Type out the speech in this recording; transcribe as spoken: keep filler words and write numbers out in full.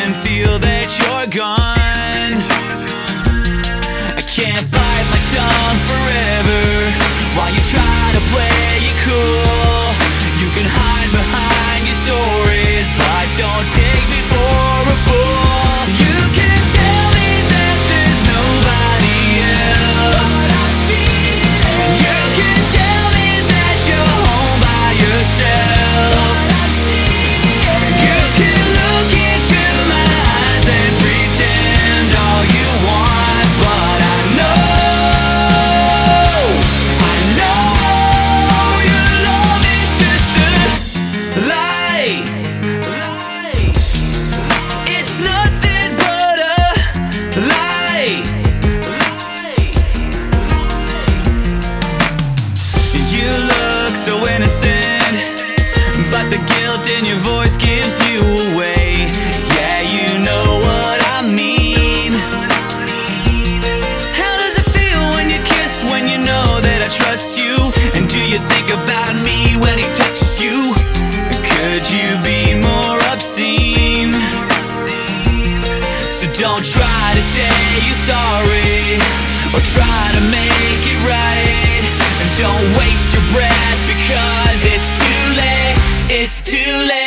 and feel that you're gone. I can't bite my tongue forever while you try to play it cool. You can hide behind your stories, but don't take me for a fool. You can tell me that there's nobody else, but I feel it. You can tell me that you're home by yourself, but I see it. You can look into my eyes and pretend all you want, but I know, I know your love is just a lie. It's nothing but a lie. You look so innocent, but the guilt in your voice gives you away. Yeah, you know what I mean. How does it feel when you kiss, when you know that I trust you? And do you think about me when he touches you? Could you be more obscene? So don't try to say you're sorry or try to make it right. And don't waste your breath because it's too late. It's too late.